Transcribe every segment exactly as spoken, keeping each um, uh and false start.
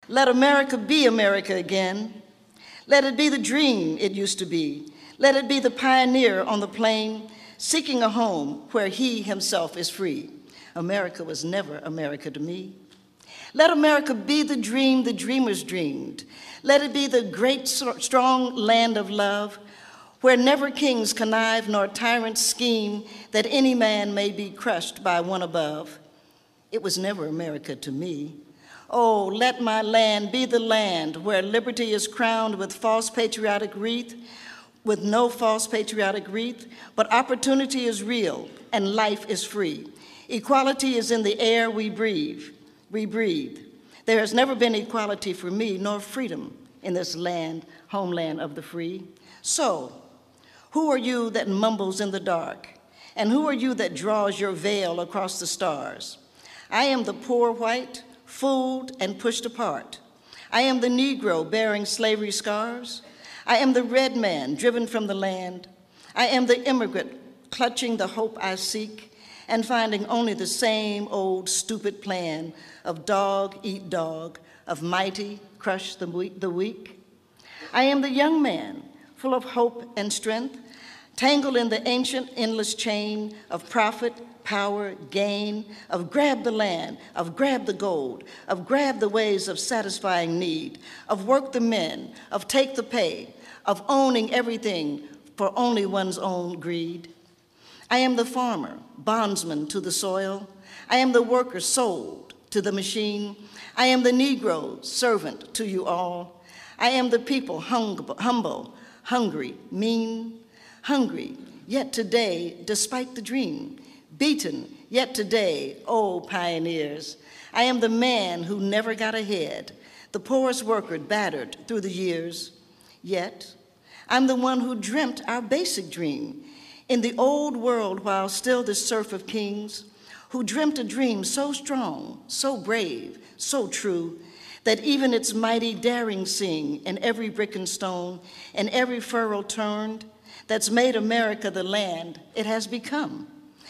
Let America be America again. Let it be the dream it used to be. Let it be the pioneer on the plain, seeking a home where he himself is free. America was never America to me. Let America be the dream the dreamers dreamed. Let it be the great, strong land of love, where never kings connive nor tyrants scheme, that any man may be crushed by one above. It was never America to me. Oh, let my land be the land where liberty is crowned with false patriotic wreath, with no false patriotic wreath, but opportunity is real and life is free. Equality is in the air we breathe. We breathe. There has never been equality for me, nor freedom in this land, homeland of the free. So, who are you that mumbles in the dark? And who are you that draws your veil across the stars? I am the poor white, fooled and pushed apart. I am the Negro bearing slavery scars. I am the red man driven from the land. I am the immigrant clutching the hope I seek and finding only the same old stupid plan of dog eat dog, of mighty crush the weak. I am the young man full of hope and strength, tangled in the ancient endless chain of profit, power, gain, of grab the land, of grab the gold, of grab the ways of satisfying need, of work the men, of take the pay, of owning everything for only one's own greed. I am the farmer, bondsman to the soil. I am the worker sold to the machine. I am the Negro servant to you all. I am the people hung, humble, hungry, mean, hungry, yet today, despite the dream, beaten, yet today, oh pioneers. I am the man who never got ahead, the poorest worker battered through the years. Yet, I'm the one who dreamt our basic dream in the old world while still the serf of kings, who dreamt a dream so strong, so brave, so true, that even its mighty daring sing in every brick and stone and every furrow turned, that's made America the land it has become.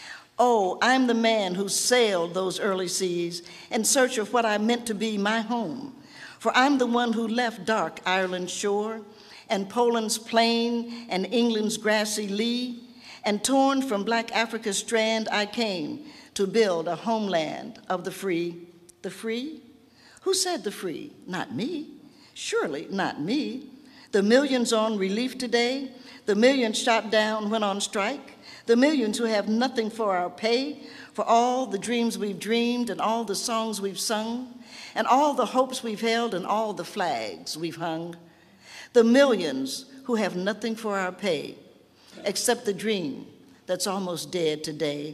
Oh, I'm the man who sailed those early seas in search of what I meant to be my home. For I'm the one who left dark Ireland's shore and Poland's plain and England's grassy lea, and torn from black Africa's strand I came to build a homeland of the free. The free? Who said the free? Not me. Surely not me. The millions on relief today, the millions shot down when on strike, the millions who have nothing for our pay, for all the dreams we've dreamed and all the songs we've sung, and all the hopes we've held and all the flags we've hung. The millions who have nothing for our pay, except the dream that's almost dead today.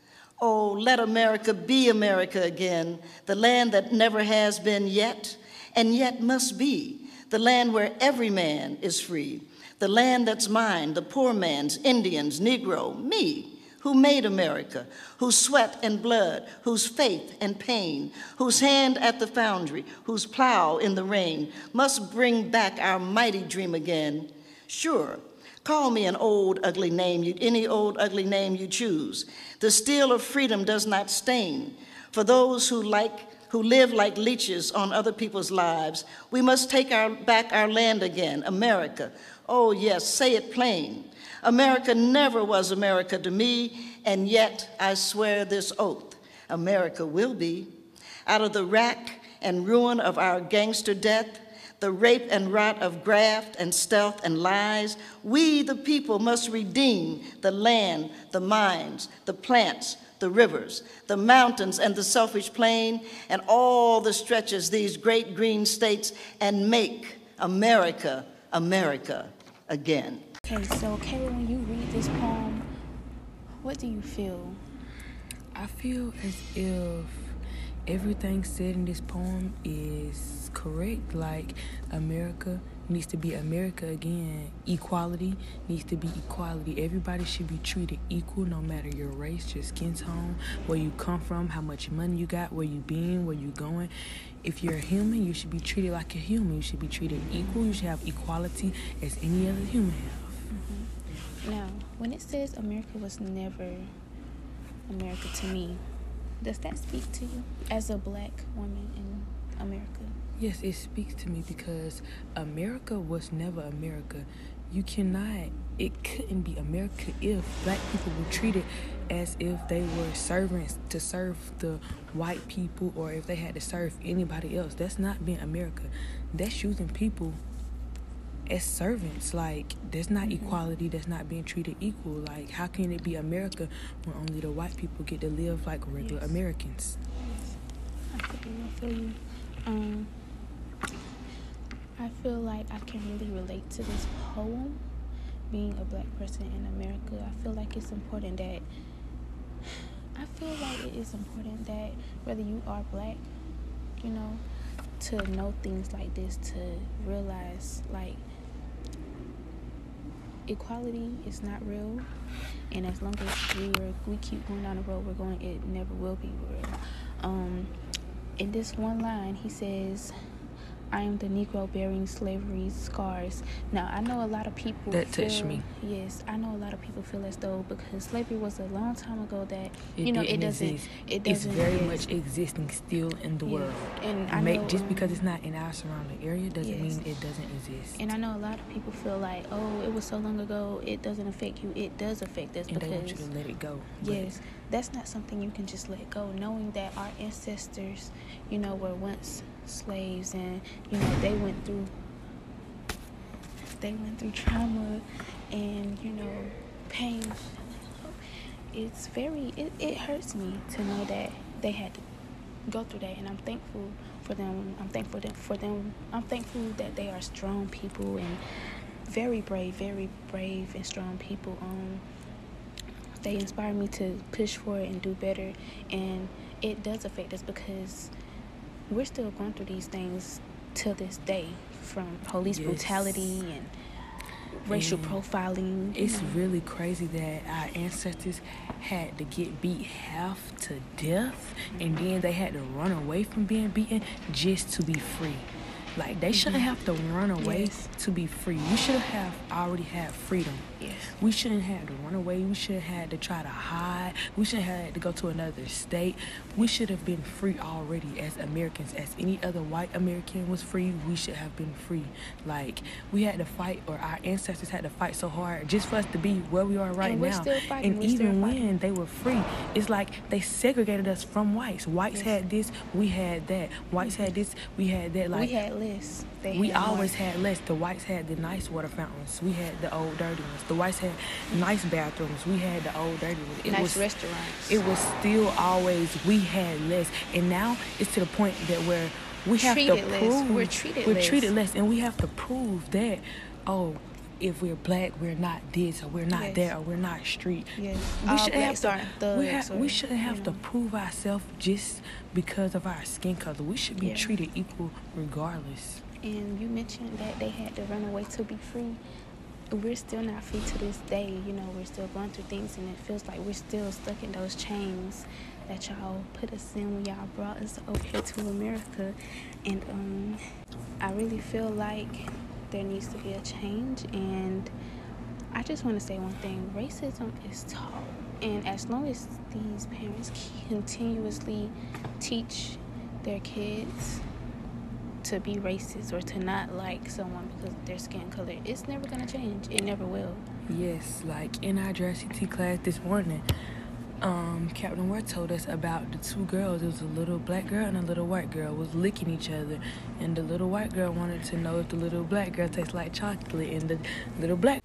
Oh, let America be America again, the land that never has been yet, and yet must be, the land where every man is free, the land that's mine, the poor man's, Indians, Negro, me, who made America, whose sweat and blood, whose faith and pain, whose hand at the foundry, whose plow in the rain, must bring back our mighty dream again. Sure, call me an old, ugly name, you, any old, ugly name you choose. The steel of freedom does not stain. For those who like, who live like leeches on other people's lives, we must take our, back our land again, America. Oh yes, say it plain. America never was America to me, and yet I swear this oath, America will be. Out of the rack and ruin of our gangster death, the rape and rot of graft and stealth and lies, we, the people, must redeem the land, the mines, the plants, the rivers, the mountains and the selfish plain, and all the stretches, these great green states, and make America, America again. Okay, so Kayla, when you read this poem, what do you feel? I feel as if everything said in this poem is correct. Like, America needs to be America again. Equality needs to be equality. Everybody should be treated equal, no matter your race, your skin tone, where you come from, how much money you got, where you been, where you going. If you're a human, you should be treated like a human. You should be treated equal. You should have equality as any other human have. Mm-hmm. Now, when it says America was never America to me, does that speak to you as a black woman in America? Yes, it speaks to me because America was never America. You cannot, it couldn't be America if black people were treated as if they were servants to serve the white people, or if they had to serve anybody else. That's not being America. That's using people as servants. Like, there's not mm-hmm. equality. That's not being treated equal. Like, how can it be America when only the white people get to live like regular yes. Americans? Yes, I feel you. I feel you. Um, I feel like I can really relate to this poem, being a black person in America. I feel like it's important that, I feel like it is important that whether you are black, you know, to know things like this, to realize, like, equality is not real, and as long as we are, we keep going down the road we're going, it never will be real. Um, in this one line, he says, I am the Negro bearing slavery's scars. Now, I know a lot of people that feel, touched me. Yes, I know a lot of people feel as though because slavery was a long time ago that, it you know, it doesn't, exist. it doesn't It's very exist. much existing still in the yeah. world. And I Make, know, just um, because it's not in our surrounding area doesn't yes. mean it doesn't exist. And I know a lot of people feel like, oh, it was so long ago, it doesn't affect you. It does affect us and because they want you to let it go. Yes, that's not something you can just let go. Knowing that our ancestors, you know, were once slaves, and you know they went through, they went through trauma, and you know, pain. It's very, it, it hurts me to know that they had to go through that, and I'm thankful for them. I'm thankful that for them. I'm thankful that they are strong people and very brave, very brave and strong people. Um, they inspire me to push forward and do better, and it does affect us because we're still going through these things till this day, from police yes. brutality and racial and profiling. It's know. really crazy that our ancestors had to get beat half to death, and then they had to run away from being beaten just to be free. Like, they shouldn't have to run away yes. to be free. We should have already had freedom. Yes. We shouldn't have to run away. We shouldn't have to try to hide. We shouldn't have to go to another state. We should have been free already as Americans. As any other white American was free, we should have been free. Like, we had to fight, or our ancestors had to fight so hard just for us to be where we are right and we're now. Still fighting. And we're even when they were free, it's like they segregated us from whites. Whites yes. had this, we had that. Whites had this, we had that. Like, we had less. They we had always more. had less. The whites had the nice water fountains. We had the old dirty ones. The whites had nice bathrooms. We had the old dirty ones. It nice was, restaurants. It was still always, we had less. And now it's to the point that where we have treated to less. prove. We're treated we're less. treated less. And we have to prove that, oh, if we're black, we're not this, or we're not yes. that, or we're not street. Yes. We All shouldn't have to. to. We, have, or, we shouldn't have you to know. prove ourselves just because of our skin color. We should be yeah. treated equal regardless. And you mentioned that they had to run away to be free. We're still not free to this day. You know, we're still going through things, and it feels like we're still stuck in those chains that y'all put us in when y'all brought us over here to America. And um, I really feel like there needs to be a change. And I just want to say one thing. Racism is taught. And as long as these parents continuously teach their kids to be racist or to not like someone because of their skin color, it's never going to change. It never will. Yes, like in our J R C T class this morning, um, Captain Ward told us about the two girls. It was a little black girl and a little white girl was licking each other, and the little white girl wanted to know if the little black girl tastes like chocolate, and the little black,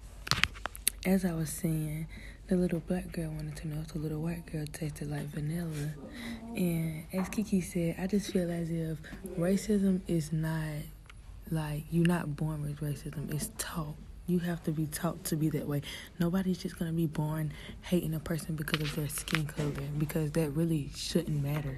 as I was saying, the little black girl wanted to know if the little white girl tasted like vanilla. And as Kiki said, I just feel as if racism is not, like, you're not born with racism. It's taught. You have to be taught to be that way. Nobody's just going to be born hating a person because of their skin color, because that really shouldn't matter.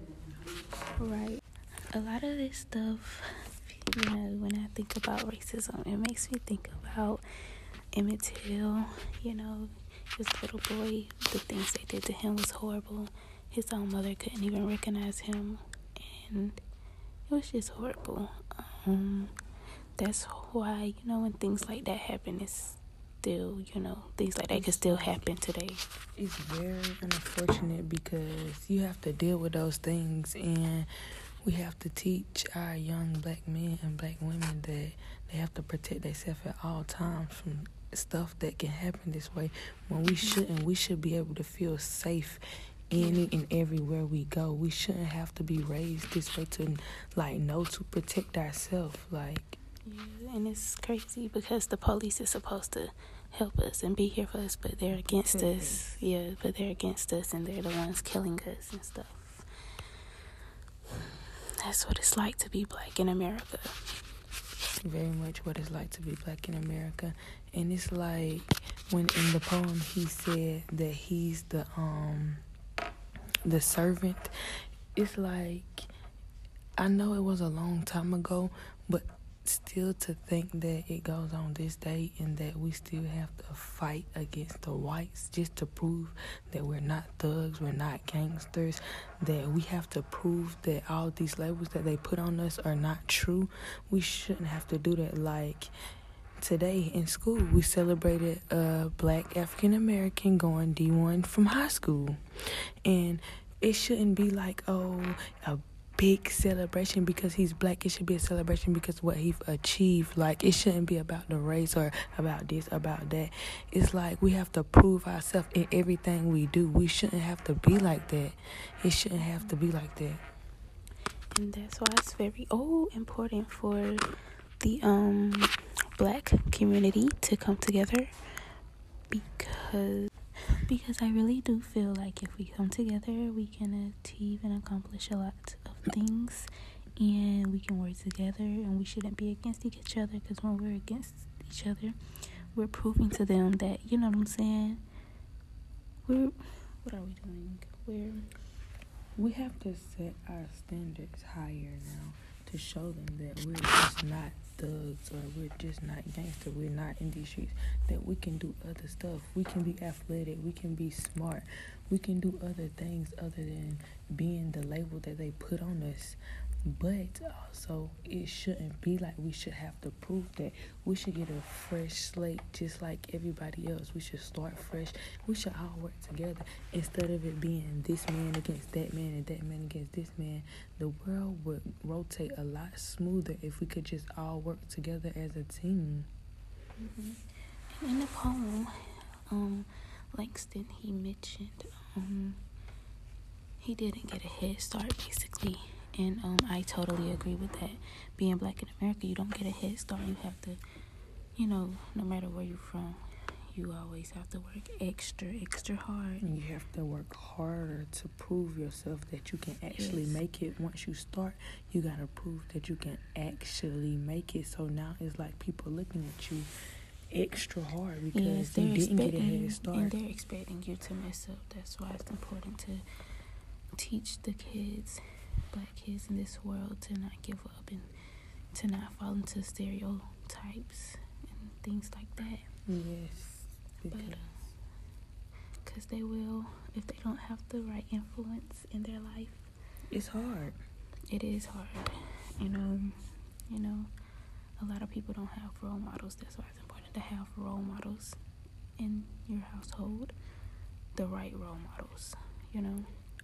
Right. A lot of this stuff, you know, when I think about racism, it makes me think about Emmett Till. You know, he was a little boy. The things they did to him was horrible. His own mother couldn't even recognize him, and it was just horrible. Um, that's why, you know, when things like that happen, it's still, you know, things like that can still happen today. It's very unfortunate because you have to deal with those things, and we have to teach our young black men and black women that they have to protect themselves at all times from stuff that can happen this way. When we shouldn't, we should be able to feel safe any and everywhere we go. We shouldn't have to be raised this way to, like, know to protect ourselves. Like, yeah, and it's crazy because the police is supposed to help us and be here for us, but they're against okay. us. Yeah, but they're against us, and they're the ones killing us and stuff. That's what it's like to be black in America. Very much what it's like to be black in America. And it's like when in the poem he said that he's the um the servant. It's like, I know it was a long time ago, but still to think that it goes on this day and that we still have to fight against the whites just to prove that we're not thugs, we're not gangsters, that we have to prove that all these labels that they put on us are not true. We shouldn't have to do that. Like, today in school, we celebrated a black African American going D one from high school. And it shouldn't be like, oh, a big celebration because he's black. It should be a celebration because what he achieved. Like, it shouldn't be about the race or about this, about that. It's like we have to prove ourselves in everything we do. We shouldn't have to be like that. It shouldn't have to be like that. And that's why it's very oh important for the um black community to come together, because because I really do feel like if we come together, we can achieve and accomplish a lot of things, and we can work together, and we shouldn't be against each other, because when we're against each other, we're proving to them that, you know what I'm saying, we're, what are we doing? We're, we have to set our standards higher now to show them that we're just not thugs or we're just not gangster, we're not in these streets, that we can do other stuff. We can be athletic, we can be smart, we can do other things other than being the label that they put on us. But also, it shouldn't be like we should have to prove that. We should get a fresh slate just like everybody else. We should start fresh. We should all work together instead of it being this man against that man and that man against this man. The world would rotate a lot smoother if we could just all work together as a team. Mm-hmm. And in the poem, um, Langston, he mentioned um, he didn't get a head start, basically. And um, I totally agree with that. Being black in America, you don't get a head start. You have to, you know, no matter where you're from, you always have to work extra, extra hard. And you have to work harder to prove yourself that you can actually yes. make it. Once you start, you got to prove that you can actually make it. So now it's like people looking at you extra hard because yes, you didn't get a head start. And they're expecting you to mess up. That's why it's important to teach the kids, black kids in this world, to not give up and to not fall into stereotypes and things like that. Yes, because but because they will, if they don't have the right influence in their life. It's hard. It is hard. You know, you know, a lot of people don't have role models. That's why it's important to have role models in your household, the right role models, you know.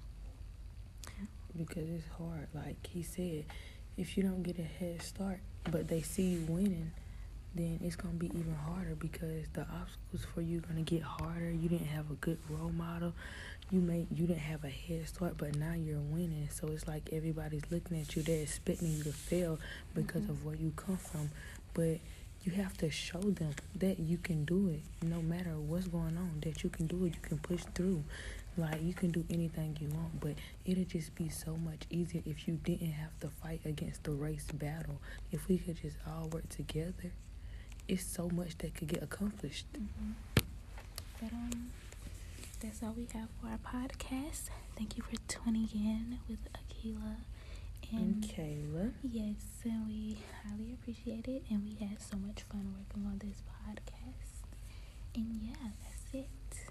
Because it's hard. Like he said, if you don't get a head start, but they see you winning, then it's going to be even harder because the obstacles for you are going to get harder. You didn't have a good role model. You made, you didn't have a head start, but now you're winning. So it's like everybody's looking at you. They're expecting you to fail because mm-hmm. of where you come from. But you have to show them that you can do it no matter what's going on, that you can do it, you can push through. Like, you can do anything you want, but it'll just be so much easier if you didn't have to fight against the race battle. If we could just all work together, it's so much that could get accomplished. Mm-hmm. But, um, that's all we have for our podcast. Thank you for tuning in with Akila and, and Kayla. Yes, and we highly appreciate it, and we had so much fun working on this podcast. And yeah, that's it.